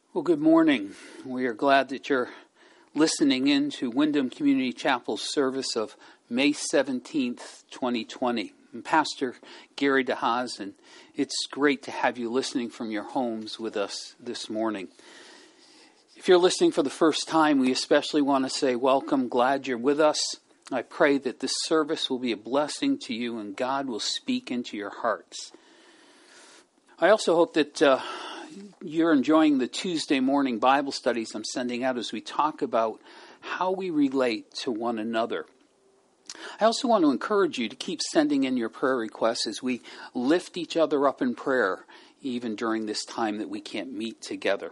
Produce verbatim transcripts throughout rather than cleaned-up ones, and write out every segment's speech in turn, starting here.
Well, good morning. We are glad that you're listening in to Wyndham Community Chapel's service of May seventeenth, twenty twenty. I'm Pastor Gary DeHaas, and it's great to have you listening from your homes with us this morning. If you're listening for the first time, we especially want to say welcome, glad you're with us. I pray that this service will be a blessing to you and God will speak into your hearts. I also hope that uh, you're enjoying the Tuesday morning Bible studies I'm sending out as we talk about how we relate to one another. I also want to encourage you to keep sending in your prayer requests as we lift each other up in prayer, even during this time that we can't meet together.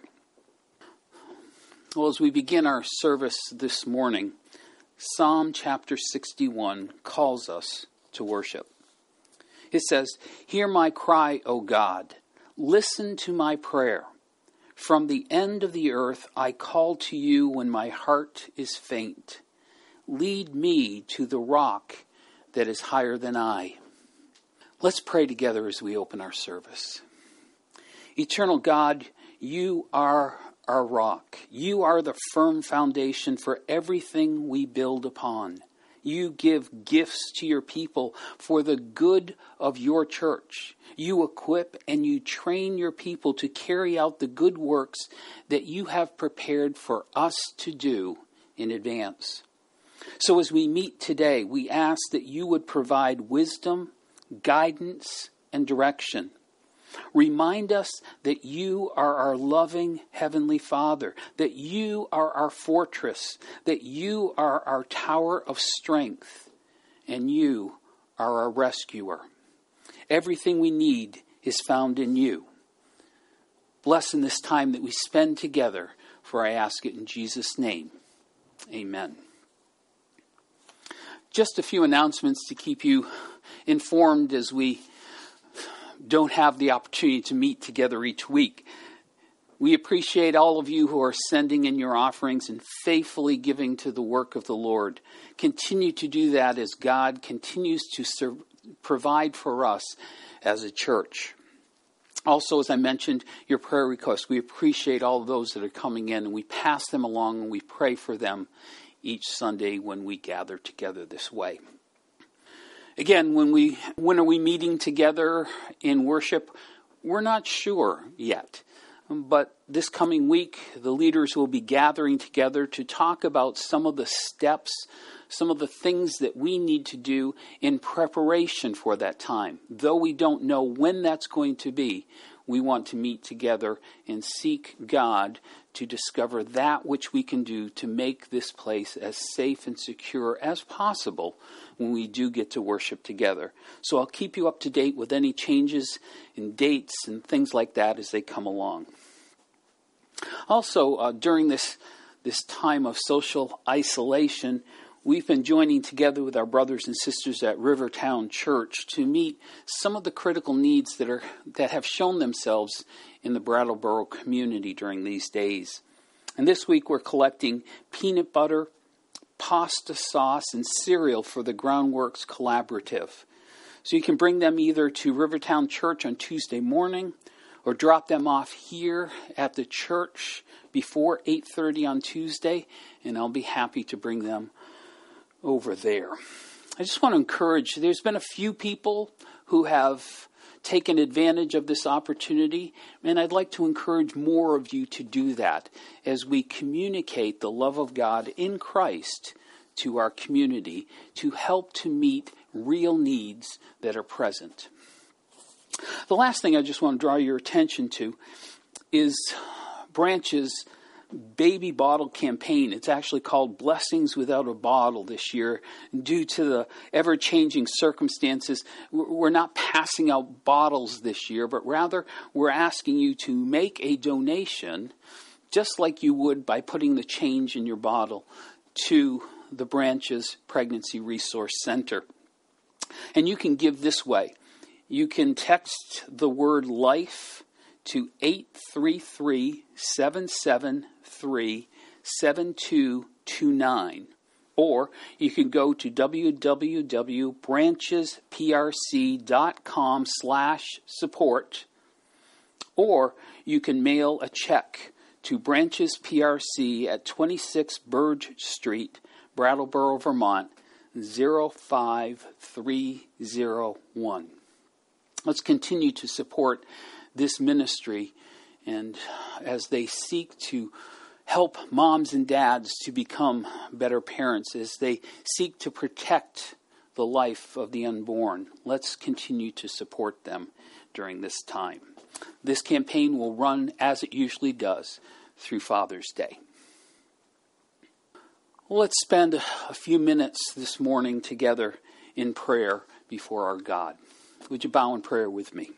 Well, as we begin our service this morning, Psalm chapter sixty-one calls us to worship. It says, "Hear my cry, O God. Listen to my prayer. From the end of the earth I call to you when my heart is faint. Lead me to the rock that is higher than I." Let's pray together as we open our service. Eternal God, you are our rock. You are the firm foundation for everything we build upon. You give gifts to your people for the good of your church. You equip and you train your people to carry out the good works that you have prepared for us to do in advance. So as we meet today, we ask that you would provide wisdom, guidance, and direction. Remind us that you are our loving Heavenly Father, that you are our fortress, that you are our tower of strength, and you are our rescuer. Everything we need is found in you. Bless in this time that we spend together, for I ask it in Jesus' name. Amen. Just a few announcements to keep you informed as we don't have the opportunity to meet together each week. We appreciate all of you who are sending in your offerings and faithfully giving to the work of the Lord. Continue to do that as God continues to serve, provide for us as a church. Also, as I mentioned, your prayer requests. We appreciate all of those that are coming in, and we pass them along and we pray for them each Sunday when we gather together this way. Again, when we when are we meeting together in worship? We're not sure yet. But this coming week, the leaders will be gathering together to talk about some of the steps, some of the things that we need to do in preparation for that time. Though we don't know when that's going to be, we want to meet together and seek God to discover that which we can do to make this place as safe and secure as possible when we do get to worship together. So I'll keep you up to date with any changes in dates and things like that as they come along. Also, uh, during this, this time of social isolation, we've been joining together with our brothers and sisters at Rivertown Church to meet some of the critical needs that are that have shown themselves in the Brattleboro community during these days. And this week we're collecting peanut butter, pasta sauce, and cereal for the Groundworks Collaborative. So you can bring them either to Rivertown Church on Tuesday morning or drop them off here at the church before eight thirty on Tuesday, and I'll be happy to bring them over there. I just want to encourage, there's been a few people who have taken advantage of this opportunity, and I'd like to encourage more of you to do that as we communicate the love of God in Christ to our community to help to meet real needs that are present. The last thing I just want to draw your attention to is Branch's baby bottle campaign. It's actually called Blessings Without a Bottle this year. Due to the ever-changing circumstances, we're not passing out bottles this year, but rather we're asking you to make a donation, just like you would by putting the change in your bottle, to the Branch's Pregnancy Resource Center. And you can give this way. You can text the word LIFE to eight three three, seven seven three, seven two two nine. Or you can go to www.branchesprc.com slash support. Or you can mail a check to Branches P R C at twenty-six Burge Street, Brattleboro, Vermont, zero five three zero one. Let's continue to support this ministry, and as they seek to help moms and dads to become better parents, as they seek to protect the life of the unborn, let's continue to support them during this time. This campaign will run, as it usually does, through Father's Day. Let's spend a few minutes this morning together in prayer before our God. Would you bow in prayer with me?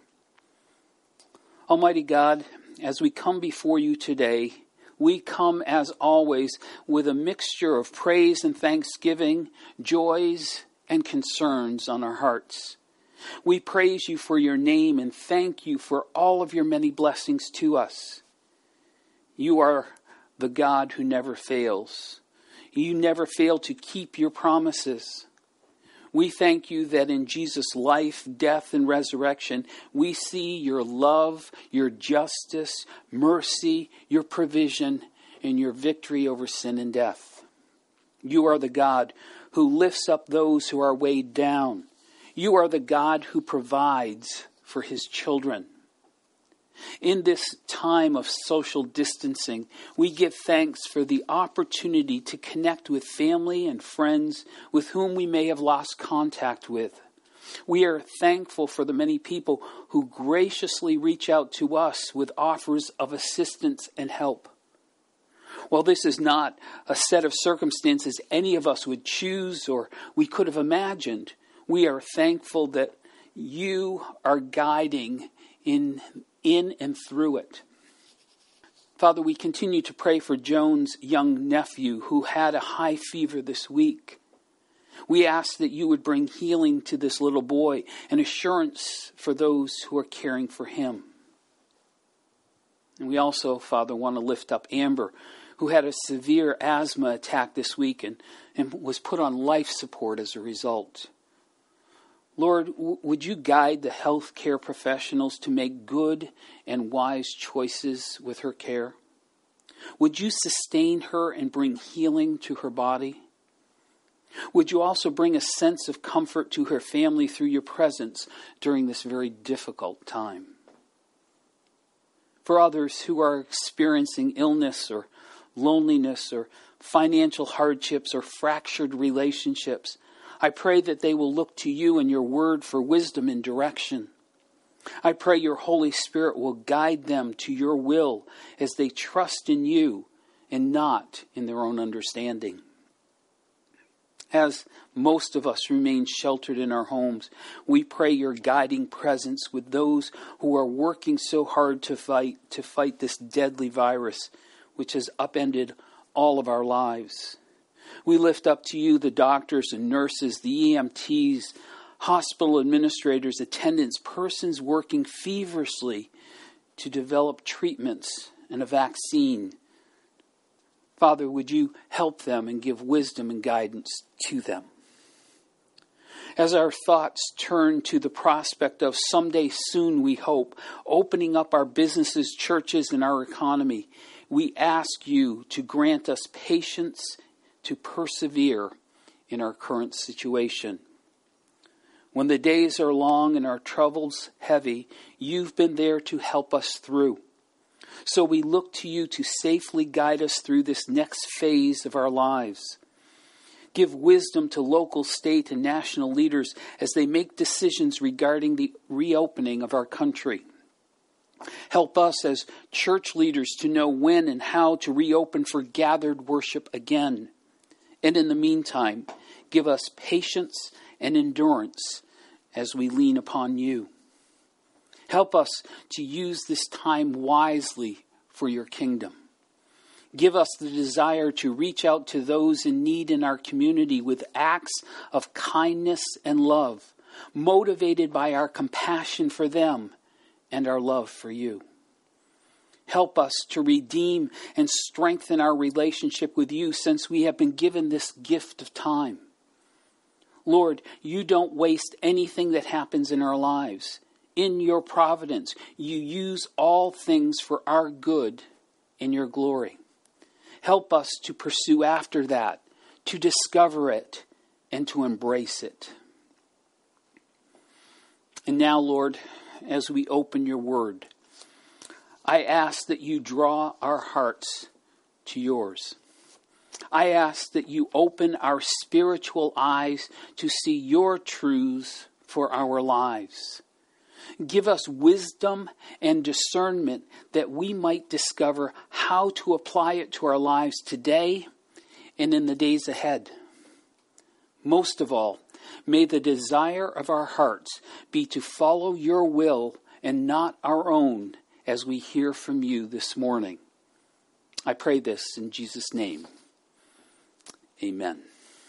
Almighty God, as we come before you today, we come as always with a mixture of praise and thanksgiving, joys and concerns on our hearts. We praise you for your name and thank you for all of your many blessings to us. You are the God who never fails. You never fail to keep your promises. We thank you that in Jesus' life, death, and resurrection, we see your love, your justice, mercy, your provision, and your victory over sin and death. You are the God who lifts up those who are weighed down. You are the God who provides for his children. In this time of social distancing, we give thanks for the opportunity to connect with family and friends with whom we may have lost contact with. We are thankful for the many people who graciously reach out to us with offers of assistance and help. While this is not a set of circumstances any of us would choose or we could have imagined, we are thankful that you are guiding in in and through it. Father, we continue to pray for Joan's young nephew who had a high fever this week. We ask that you would bring healing to this little boy and assurance for those who are caring for him. And we also, Father, want to lift up Amber, who had a severe asthma attack this week and, and was put on life support as a result. Lord, w- would you guide the healthcare professionals to make good and wise choices with her care? Would you sustain her and bring healing to her body? Would you also bring a sense of comfort to her family through your presence during this very difficult time? For others who are experiencing illness or loneliness or financial hardships or fractured relationships, I pray that they will look to you and your word for wisdom and direction. I pray your Holy Spirit will guide them to your will as they trust in you and not in their own understanding. As most of us remain sheltered in our homes, we pray your guiding presence with those who are working so hard to fight to fight this deadly virus, which has upended all of our lives. We lift up to you the doctors and nurses, the E M Ts, hospital administrators, attendants, persons working feverishly to develop treatments and a vaccine. Father, would you help them and give wisdom and guidance to them? As our thoughts turn to the prospect of someday soon, we hope, opening up our businesses, churches, and our economy, we ask you to grant us patience to persevere in our current situation. When the days are long and our troubles heavy, you've been there to help us through. So we look to you to safely guide us through this next phase of our lives. Give wisdom to local, state, and national leaders as they make decisions regarding the reopening of our country. Help us as church leaders to know when and how to reopen for gathered worship again. And in the meantime, give us patience and endurance as we lean upon you. Help us to use this time wisely for your kingdom. Give us the desire to reach out to those in need in our community with acts of kindness and love, motivated by our compassion for them and our love for you. Help us to redeem and strengthen our relationship with you since we have been given this gift of time. Lord, you don't waste anything that happens in our lives. In your providence, you use all things for our good in your glory. Help us to pursue after that, to discover it, and to embrace it. And now, Lord, as we open your word, I ask that you draw our hearts to yours. I ask that you open our spiritual eyes to see your truths for our lives. Give us wisdom and discernment that we might discover how to apply it to our lives today and in the days ahead. Most of all, may the desire of our hearts be to follow your will and not our own as we hear from you this morning. I pray this in Jesus' name. Amen.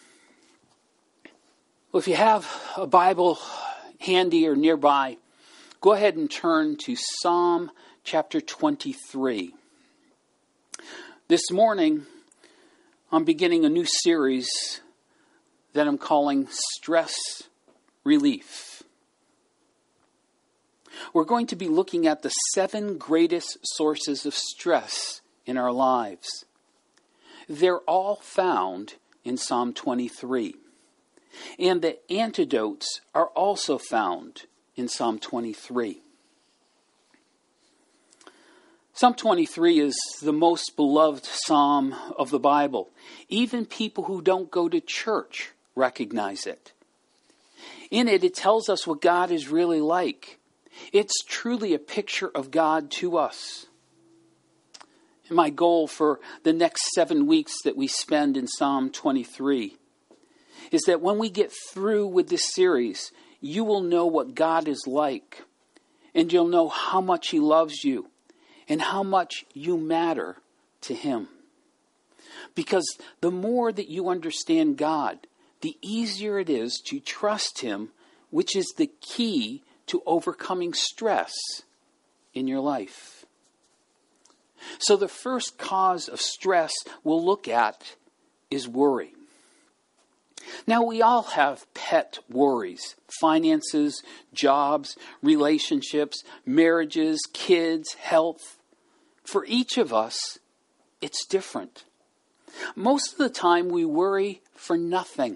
Well, if you have a Bible handy or nearby, go ahead and turn to Psalm chapter twenty-three. This morning, I'm beginning a new series that I'm calling Stress Relief. We're going to be looking at the seven greatest sources of stress in our lives. They're all found in Psalm twenty-three. And the antidotes are also found in Psalm twenty-three. Psalm twenty-three is the most beloved psalm of the Bible. Even people who don't go to church recognize it. In it, it tells us what God is really like. It's truly a picture of God to us. And my goal for the next seven weeks that we spend in Psalm twenty-three is that when we get through with this series, you will know what God is like, and you'll know how much he loves you and how much you matter to him. Because the more that you understand God, the easier it is to trust him, which is the key to overcoming stress in your life. So the first cause of stress we'll look at is worry. Now, we all have pet worries: finances, jobs, relationships, marriages, kids, health. For each of us, it's different. Most of the time, we worry for nothing.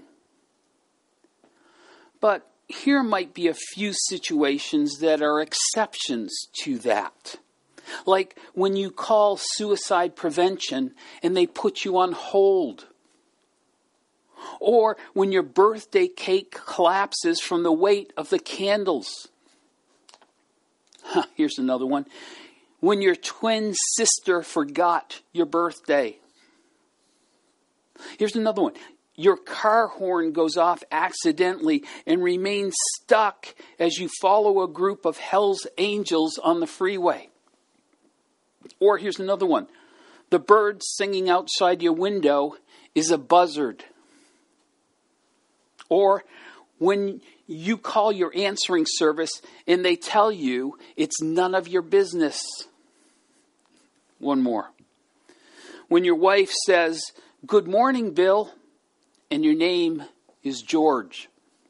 But here might be a few situations that are exceptions to that. Like when you call suicide prevention and they put you on hold. Or when your birthday cake collapses from the weight of the candles. Huh, here's another one. When your twin sister forgot your birthday. Here's another one. Your car horn goes off accidentally and remains stuck as you follow a group of Hell's Angels on the freeway. Or here's another one. The bird singing outside your window is a buzzard. Or when you call your answering service and they tell you it's none of your business. One more. When your wife says, "Good morning, Bill," and your name is George.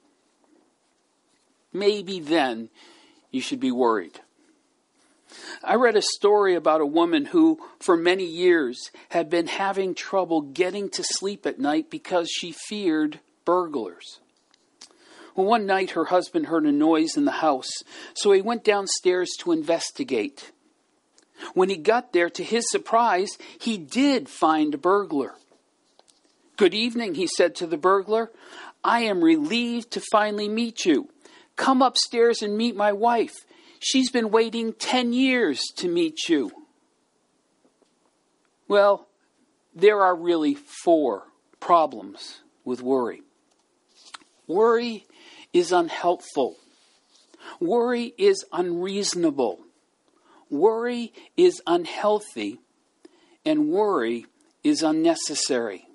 Maybe then you should be worried. I read a story about a woman who, for many years, had been having trouble getting to sleep at night because she feared burglars. Well, one night her husband heard a noise in the house, so he went downstairs to investigate. When he got there, to his surprise, he did find a burglar. "Good evening," he said to the burglar. "I am relieved to finally meet you. Come upstairs and meet my wife. She's been waiting ten years to meet you." Well, there are really four problems with worry. Worry is unhelpful. Worry is unreasonable. Worry is unhealthy. And worry is unnecessary.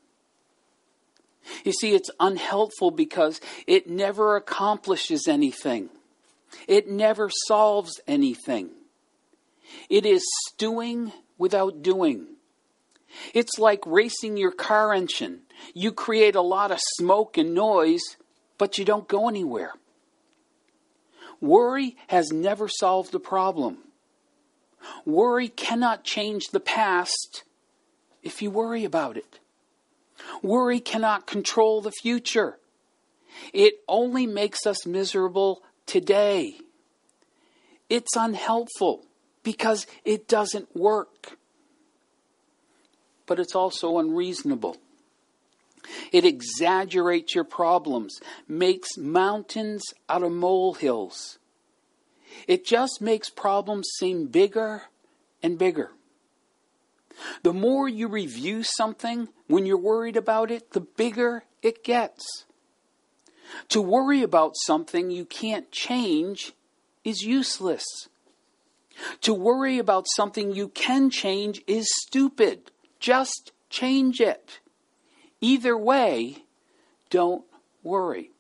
You see, it's unhelpful because it never accomplishes anything. It never solves anything. It is stewing without doing. It's like racing your car engine. You create a lot of smoke and noise, but you don't go anywhere. Worry has never solved a problem. Worry cannot change the past if you worry about it. Worry cannot control the future. It only makes us miserable today. It's unhelpful because it doesn't work. But it's also unreasonable. It exaggerates your problems, makes mountains out of molehills. It just makes problems seem bigger and bigger. The more you review something when you're worried about it, the bigger it gets. To worry about something you can't change is useless. To worry about something you can change is stupid. Just change it. Either way, don't worry.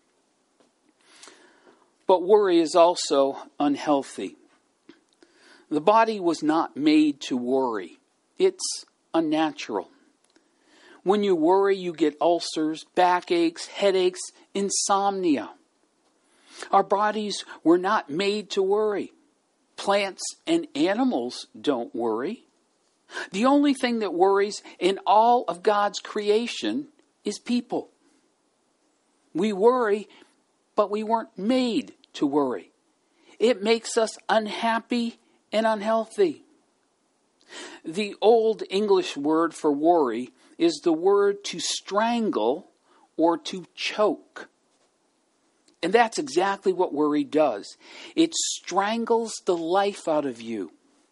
But worry is also unhealthy. The body was not made to worry. It's unnatural. When you worry, you get ulcers, backaches, headaches, insomnia. Our bodies were not made to worry. Plants and animals don't worry. The only thing that worries in all of God's creation is people. We worry, but we weren't made to worry. It makes us unhappy and unhealthy. The Old English word for worry is the word to strangle or to choke. And that's exactly what worry does. It strangles the life out of you.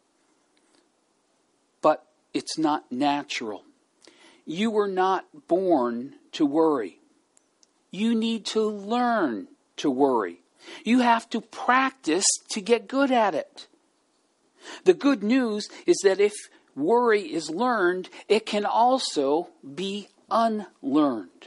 But it's not natural. You were not born to worry. You need to learn to worry. You have to practice to get good at it. The good news is that if worry is learned, it can also be unlearned.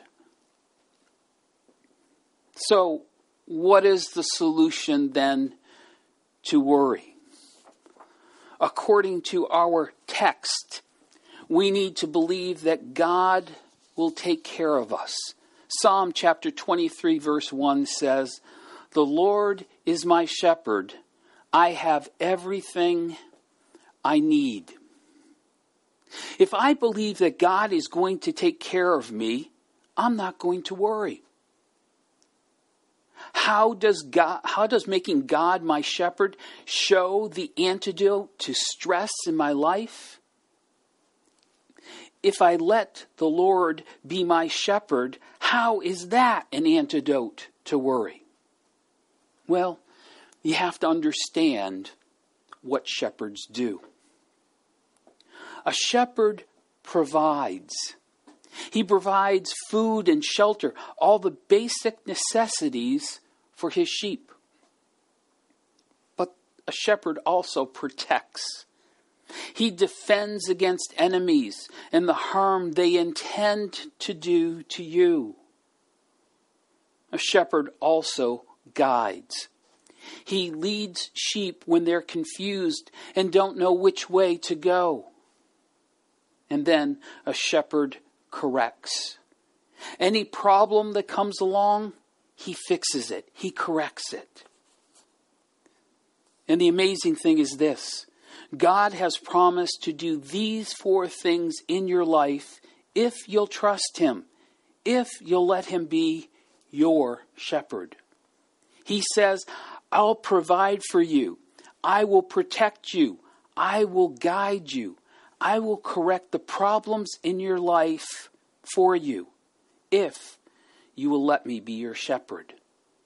So, what is the solution then to worry? According to our text, we need to believe that God will take care of us. Psalm chapter twenty-three verse one says, "The Lord is my shepherd. I have everything I need." If I believe that God is going to take care of me, I'm not going to worry. How does God, how does making God my shepherd show the antidote to stress in my life? If I let the Lord be my shepherd, how is that an antidote to worry? Well, you have to understand what shepherds do. A shepherd provides. He provides food and shelter, all the basic necessities for his sheep. But a shepherd also protects. He defends against enemies and the harm they intend to do to you. A shepherd also guides. He leads sheep when they're confused and don't know which way to go. And then a shepherd corrects. Any problem that comes along, he fixes it. He corrects it. And the amazing thing is this. God has promised to do these four things in your life if you'll trust him, if you'll let him be your shepherd. He says, I'll provide for you. I will protect you. I will guide you. I will correct the problems in your life for you if you will let me be your shepherd.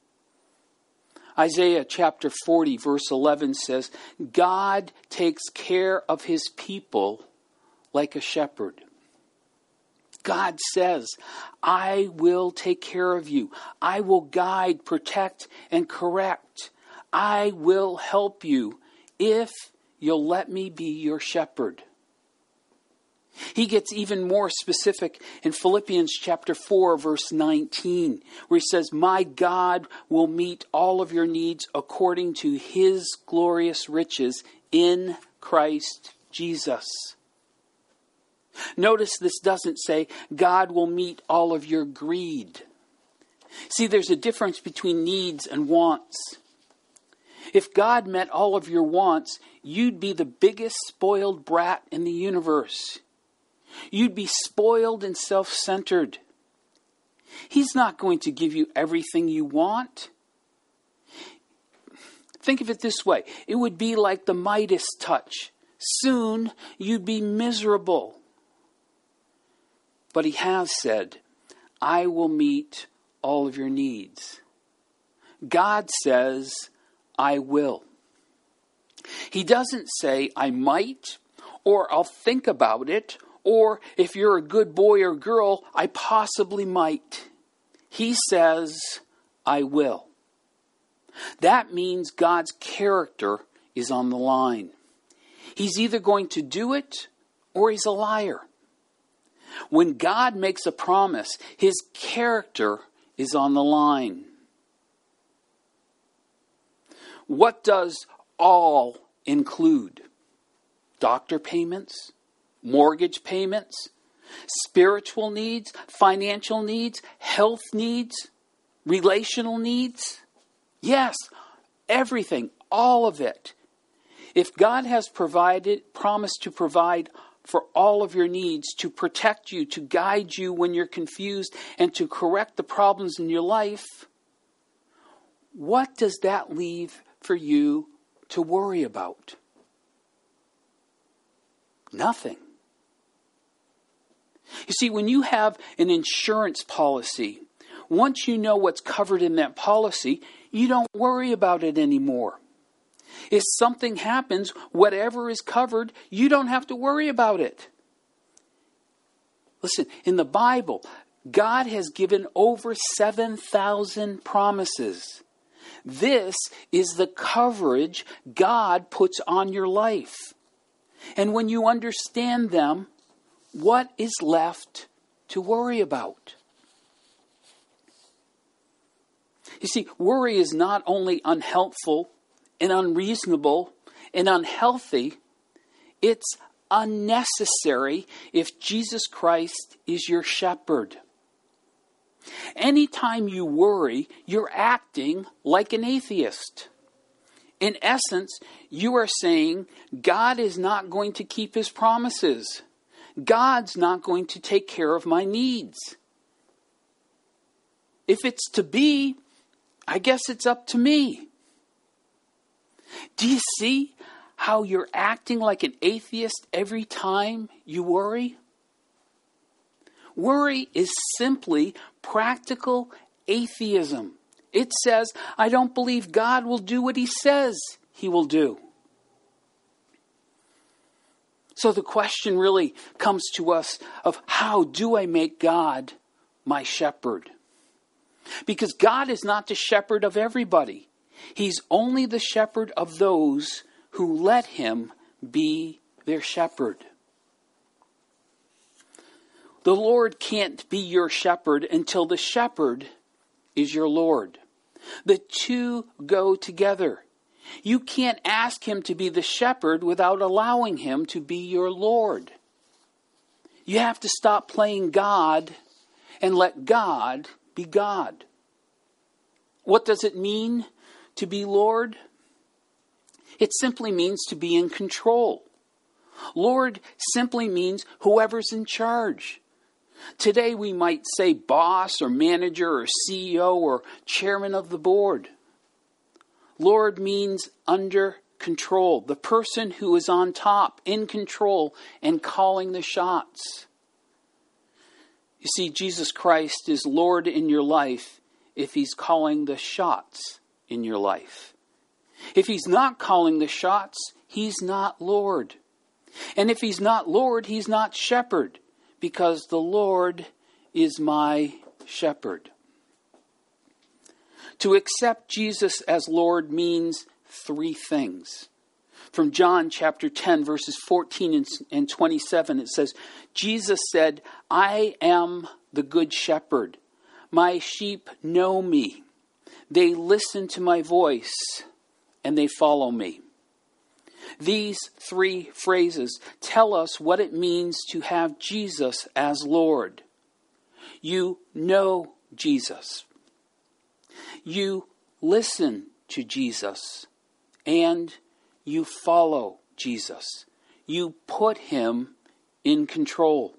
Isaiah chapter forty verse eleven says, God takes care of his people like a shepherd. God says, I will take care of you. I will guide, protect, and correct. I will help you if you'll let me be your shepherd. He gets even more specific in Philippians chapter four, verse nineteen, where he says, my God will meet all of your needs according to his glorious riches in Christ Jesus. Notice this doesn't say God will meet all of your greed. See, there's a difference between needs and wants. If God met all of your wants, you'd be the biggest spoiled brat in the universe. You'd be spoiled and self-centered. He's not going to give you everything you want. Think of it this way. It would be like the Midas touch. Soon you'd be miserable. But he has said, I will meet all of your needs. God says, I will. He doesn't say, I might, or I'll think about it, or if you're a good boy or girl, I possibly might. He says, I will. That means God's character is on the line. He's either going to do it or he's a liar. When God makes a promise, his character is on the line. What does all include? Doctor payments, mortgage payments, spiritual needs, financial needs, health needs, relational needs? Yes, everything, all of it. If God has provided, promised to provide for all of your needs, to protect you, to guide you when you're confused, and to correct the problems in your life, what does that leave for you to worry about? Nothing. You see, when you have an insurance policy, once you know what's covered in that policy, you don't worry about it anymore. If something happens, whatever is covered, you don't have to worry about it. Listen, in the Bible, God has given over seven thousand promises. This is the coverage God puts on your life. And when you understand them, what is left to worry about? You see, worry is not only unhelpful and unreasonable and unhealthy, it's unnecessary if Jesus Christ is your shepherd. Anytime you worry, you're acting like an atheist. In essence, you are saying God is not going to keep his promises. God's not going to take care of my needs. If it's to be, I guess it's up to me. Do you see how you're acting like an atheist every time you worry? Worry is simply practical atheism. It says, I don't believe God will do what he says he will do. So the question really comes to us of how do I make God my shepherd? Because God is not the shepherd of everybody. He's only the shepherd of those who let him be their shepherd. The Lord can't be your shepherd until the shepherd is your Lord. The two go together. You can't ask him to be the shepherd without allowing him to be your Lord. You have to stop playing God and let God be God. What does it mean to be Lord? It simply means to be in control. Lord simply means whoever's in charge. Today we might say boss or manager or C E O or chairman of the board. Lord means under control. The person who is on top, in control, and calling the shots. You see, Jesus Christ is Lord in your life if he's calling the shots in your life. If he's not calling the shots, he's not Lord. And if he's not Lord, he's not shepherd, because the Lord is my shepherd. To accept Jesus as Lord means three things. From John chapter ten, verses fourteen and twenty-seven, it says, Jesus said, I am the good shepherd. My sheep know me. They listen to my voice and they follow me. These three phrases tell us what it means to have Jesus as Lord. You know Jesus. You listen to Jesus. and you follow Jesus. You put him in control.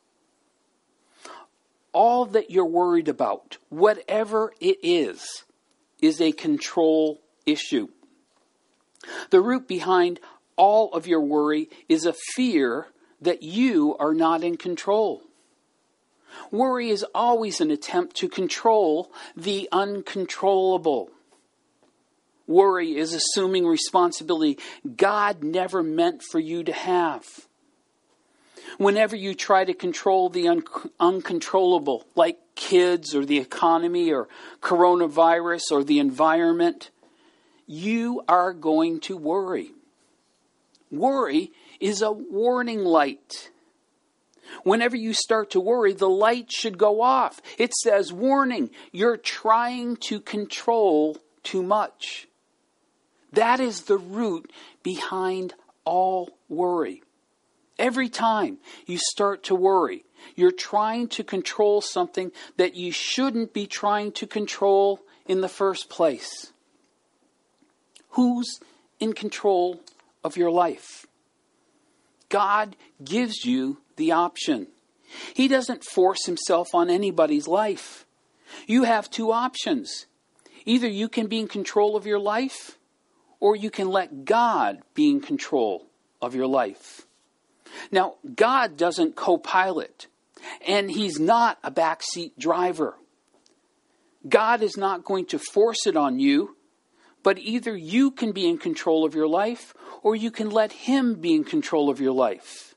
All that you're worried about, whatever it is, is a control issue. The root behind all of your worry is a fear that you are not in control. Worry is always an attempt to control the uncontrollable. Worry is assuming responsibility God never meant for you to have. Whenever you try to control the un- uncontrollable, like kids or the economy or coronavirus or the environment, you are going to worry. Worry is a warning light. Whenever you start to worry, the light should go off. It says, warning, you're trying to control too much. That is the root behind all worry. Every time you start to worry, you're trying to control something that you shouldn't be trying to control in the first place. Who's in control of your life? God gives you the option. He doesn't force himself on anybody's life. You have two options. Either you can be in control of your life, or you can let God be in control of your life. Now, God doesn't co-pilot, and he's not a backseat driver. God is not going to force it on you, but either you can be in control of your life, or you can let him be in control of your life.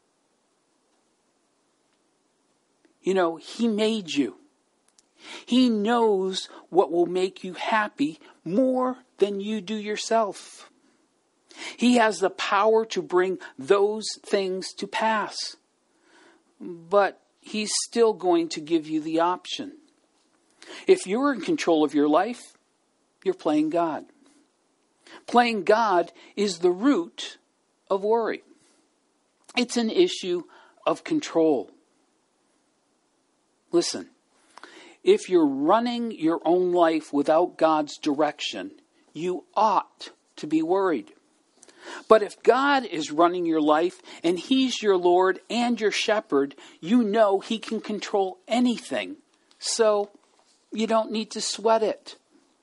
You know, he made you. He knows what will make you happy more than you do yourself. He has the power to bring those things to pass. But he's still going to give you the option. If you're in control of your life, you're playing God. Playing God is the root of worry. It's an issue of control. Listen, if you're running your own life without God's direction, you ought to be worried. But if God is running your life and he's your Lord and your shepherd, you know he can control anything. So you don't need to sweat it.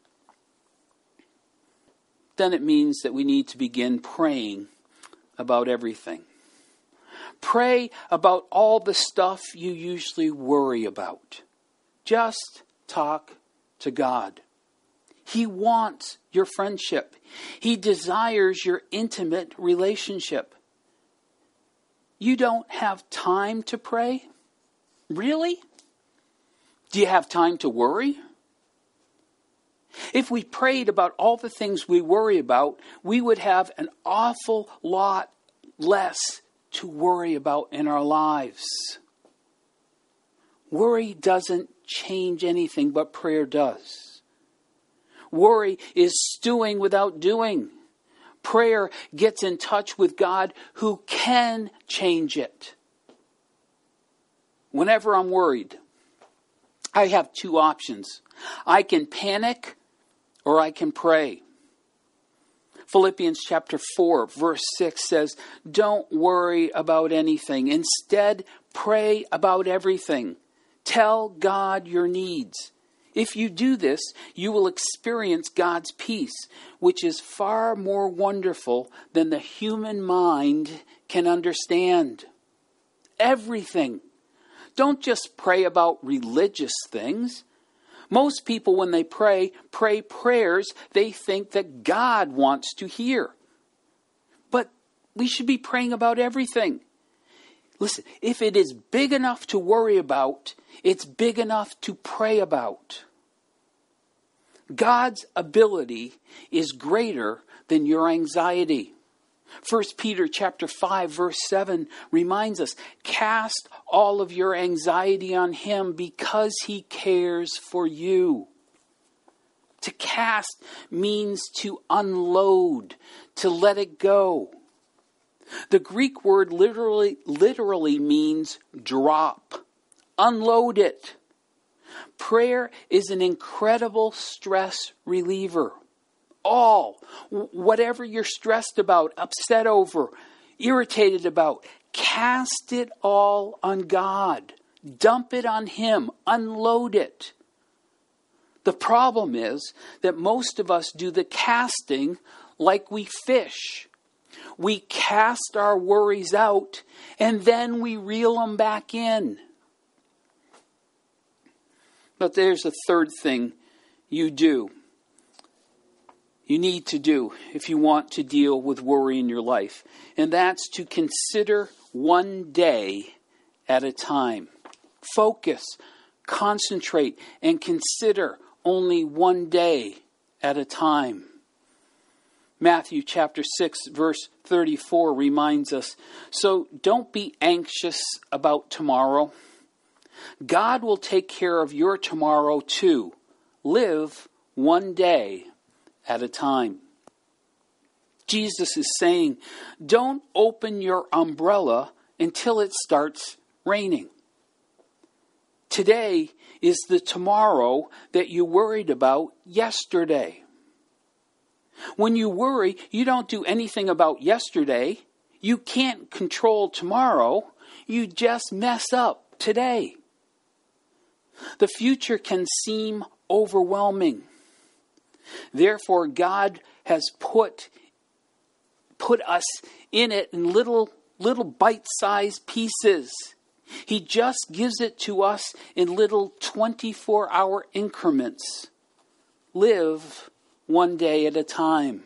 Then it means that we need to begin praying about everything. Pray about all the stuff you usually worry about. Just talk to God. He wants your friendship. He desires your intimate relationship. You don't have time to pray? Really? Do you have time to worry? If we prayed about all the things we worry about, we would have an awful lot less to worry about in our lives. Worry doesn't change anything, but prayer does. Worry is stewing without doing. Prayer gets in touch with God who can change it. Whenever I'm worried, I have two options. I can panic or I can pray. Philippians chapter four, verse six says, don't worry about anything. Instead, pray about everything. Tell God your needs. If you do this, you will experience God's peace, which is far more wonderful than the human mind can understand. Everything. Don't just pray about religious things. Most people, when they pray, pray prayers they think that God wants to hear. But we should be praying about everything. Listen, if it is big enough to worry about, it's big enough to pray about. God's ability is greater than your anxiety. First Peter chapter five, verse seven reminds us, cast all of your anxiety on him because he cares for you. To cast means to unload, to let it go. The Greek word literally, literally means drop. Unload it. Prayer is an incredible stress reliever. all. Whatever you're stressed about, upset over, irritated about, cast it all on God. Dump it on Him. Unload it. The problem is that most of us do the casting like we fish. We cast our worries out and then we reel them back in. But there's a third thing you do. You need to do if you want to deal with worry in your life. And that's to consider one day at a time. Focus, concentrate, and consider only one day at a time. Matthew chapter six verse thirty-four reminds us, so don't be anxious about tomorrow. God will take care of your tomorrow too. Live one day at a time. Jesus is saying, don't open your umbrella until it starts raining. Today is the tomorrow that you worried about yesterday. When you worry, you don't do anything about yesterday. You can't control tomorrow. You just mess up today. The future can seem overwhelming. Therefore, God has put, put us in it in little, little bite-sized pieces. He just gives it to us in little twenty-four hour increments. Live one day at a time.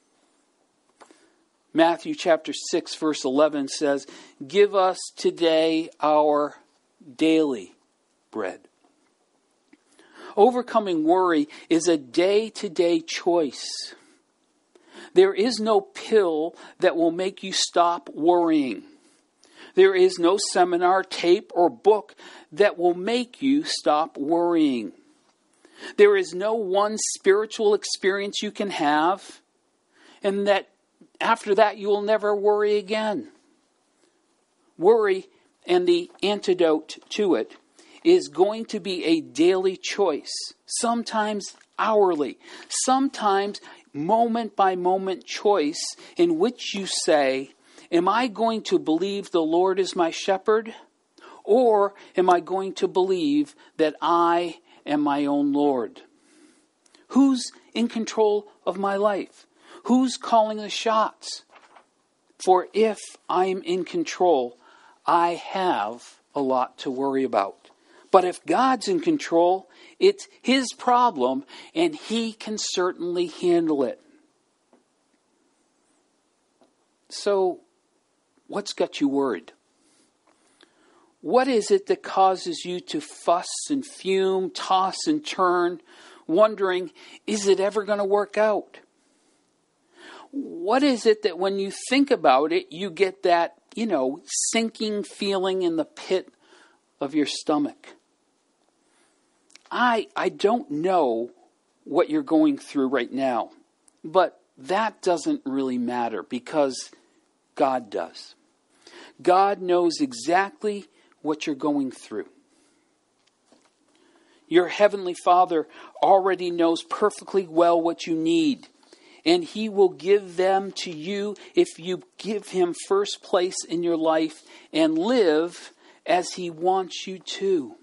Matthew chapter six verse eleven says, give us today our daily bread. Overcoming worry is a day-to-day choice. There is no pill that will make you stop worrying. There is no seminar, tape, or book that will make you stop worrying. There is no one spiritual experience you can have, and that after that you will never worry again. Worry and the antidote to it is going to be a daily choice, sometimes hourly, sometimes moment by moment choice in which you say, am I going to believe the Lord is my shepherd? Or am I going to believe that I am my own Lord? Who's in control of my life? Who's calling the shots? For if I'm in control, I have a lot to worry about. But if God's in control, it's His problem, and He can certainly handle it. So, what's got you worried? What is it that causes you to fuss and fume, toss and turn, wondering, is it ever going to work out? What is it that when you think about it, you get that, you know, sinking feeling in the pit of your stomach? I I don't know what you're going through right now, but that doesn't really matter because God does. God knows exactly what you're going through. Your Heavenly Father already knows perfectly well what you need, and He will give them to you if you give Him first place in your life and live as He wants you to.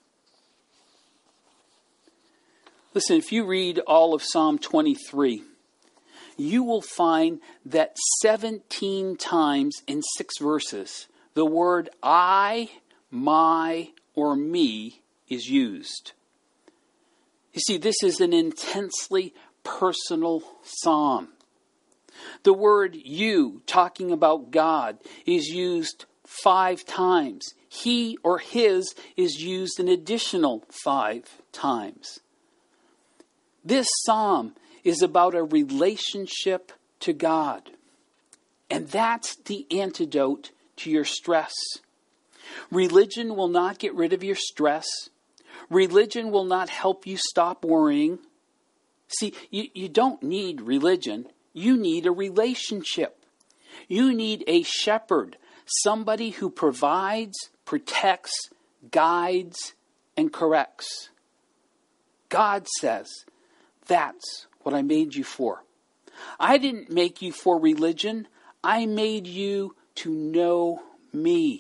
Listen, if you read all of Psalm twenty-three, you will find that seventeen times in six verses, the word I, my, or me is used. You see, this is an intensely personal psalm. The word you, talking about God, is used five times. He or his is used an additional five times. This psalm is about a relationship to God. And that's the antidote to your stress. Religion will not get rid of your stress. Religion will not help you stop worrying. See, you, you don't need religion. You need a relationship. You need a shepherd, somebody who provides, protects, guides, and corrects. God says, that's what I made you for. I didn't make you for religion. I made you to know me.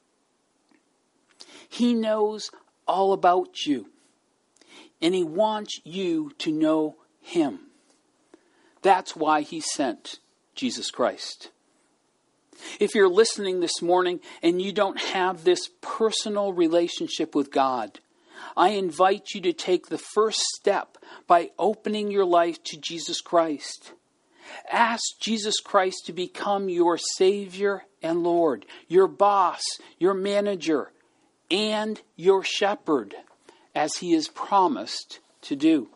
He knows all about you, and he wants you to know him. That's why he sent Jesus Christ. If you're listening this morning and you don't have this personal relationship with God, I invite you to take the first step by opening your life to Jesus Christ. Ask Jesus Christ to become your Savior and Lord, your boss, your manager, and your shepherd, as he has promised to do.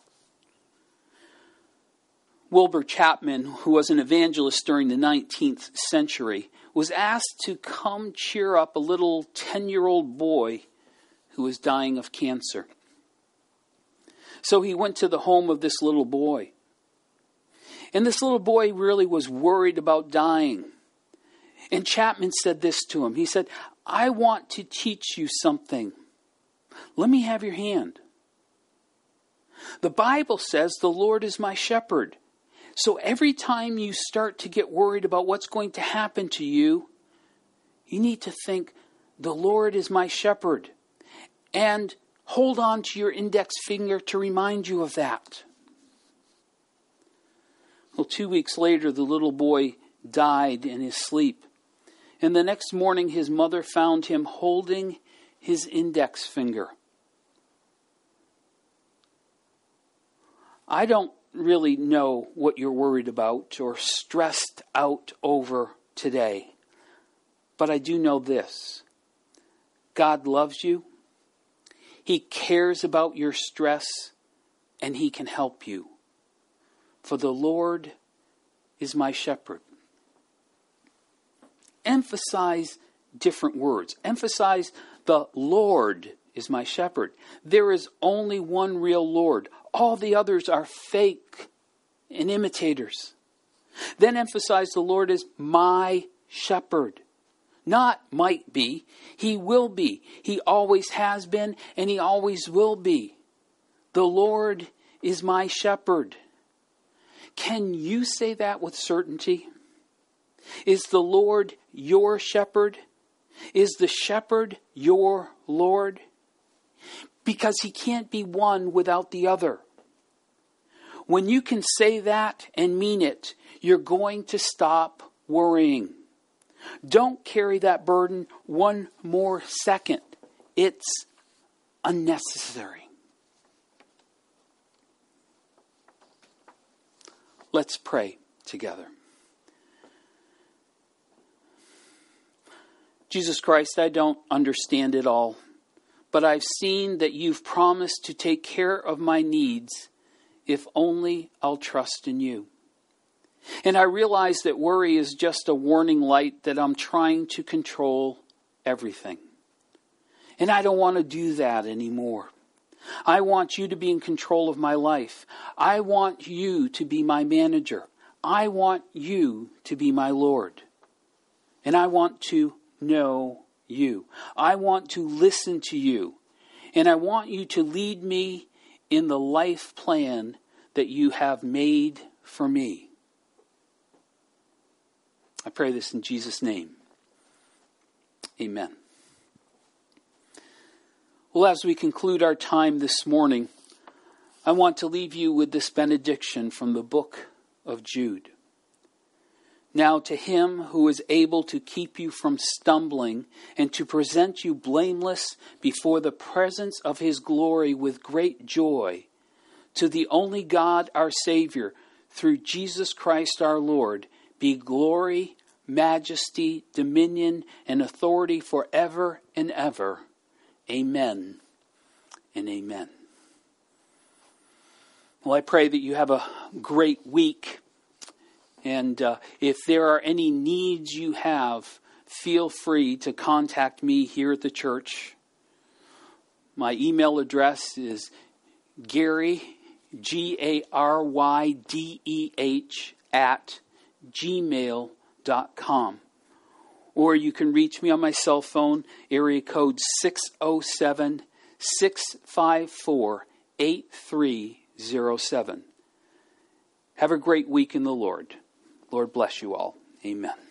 Wilbur Chapman, who was an evangelist during the nineteenth century, was asked to come cheer up a little ten-year-old boy who was dying of cancer. So he went to the home of this little boy. And this little boy really was worried about dying. And Chapman said this to him. He said, I want to teach you something. Let me have your hand. The Bible says the Lord is my shepherd. So every time you start to get worried about what's going to happen to you, you need to think, the Lord is my shepherd. And hold on to your index finger to remind you of that. Well, two weeks later, the little boy died in his sleep. And the next morning, his mother found him holding his index finger. I don't really know what you're worried about or stressed out over today. But I do know this. God loves you. He cares about your stress, and he can help you. For the Lord is my shepherd. Emphasize different words. Emphasize the Lord is my shepherd. There is only one real Lord. All the others are fake and imitators. Then emphasize the Lord is my shepherd. Not might be. He will be. He always has been and he always will be. The Lord is my shepherd. Can you say that with certainty? Is the Lord your shepherd? Is the shepherd your Lord? Because he can't be one without the other. When you can say that and mean it, you're going to stop worrying. Don't carry that burden one more second. It's unnecessary. Let's pray together. Jesus Christ, I don't understand it all, but I've seen that you've promised to take care of my needs if only I'll trust in you. And I realize that worry is just a warning light that I'm trying to control everything. And I don't want to do that anymore. I want you to be in control of my life. I want you to be my manager. I want you to be my Lord. And I want to know you. I want to listen to you. And I want you to lead me in the life plan that you have made for me. I pray this in Jesus' name. Amen. Well, as we conclude our time this morning, I want to leave you with this benediction from the book of Jude. Now to him who is able to keep you from stumbling and to present you blameless before the presence of his glory with great joy, to the only God our Savior, through Jesus Christ our Lord, be glory, majesty, dominion, and authority forever and ever. Amen and amen. Well, I pray that you have a great week. And uh, if there are any needs you have, feel free to contact me here at the church. My email address is Gary, G A R Y D E H, at gmail dot com. Or you can reach me on my cell phone, area code six oh seven, six five four, eight three oh seven. Have a great week in the Lord. Lord bless you all. Amen.